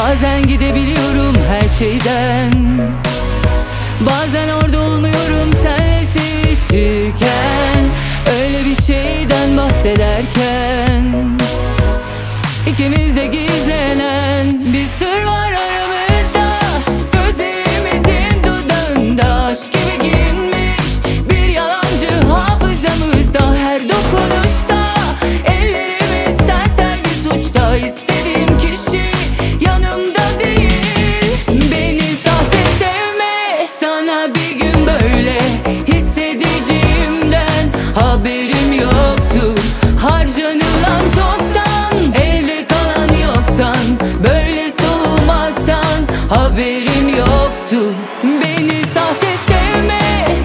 Bazen gidebiliyorum her şeyden, bazen orada olmuyorum senle sevişirken. Öyle bir şeyden bahsederken İkimizde gizlenen bir sır var aramızda. Gözlerimizin dudağında aşk gibi giyinmiş bir yalancı hafızamızda. Her dokunuşta ellerimiz tensel bir suçta. İstediğim kişi yanımda değil. Beni sahte sevme, sana bir gün böyle hissedeceğimden haberim yoktu. Harcanılan çoktan, elde kalan yoktan, böyle soğumaktan haberim yoktu. Beni sahte sevme.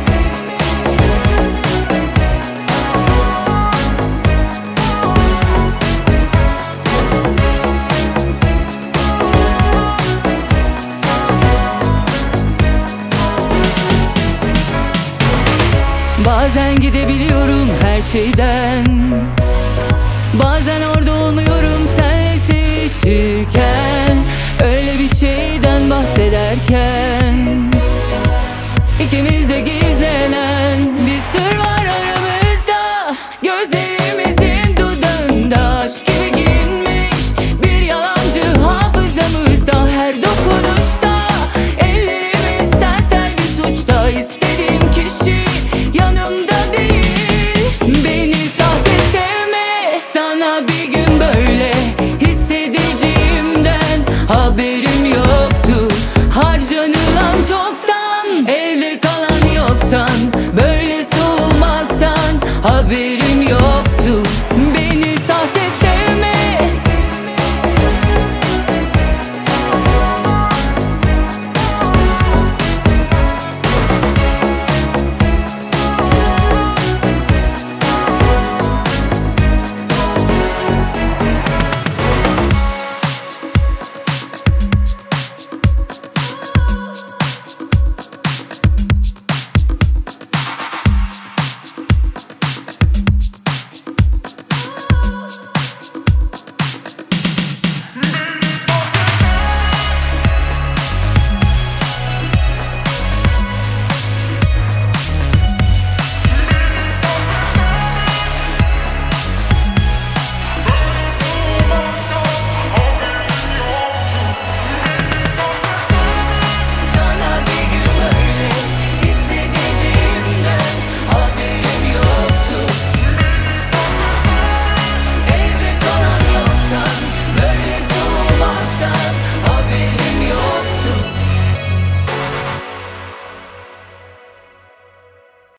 Bazen gidebiliyorum her şeyden, bazen orada olmuyorum senle sevişirken. Öyle bir şeyden bahsederken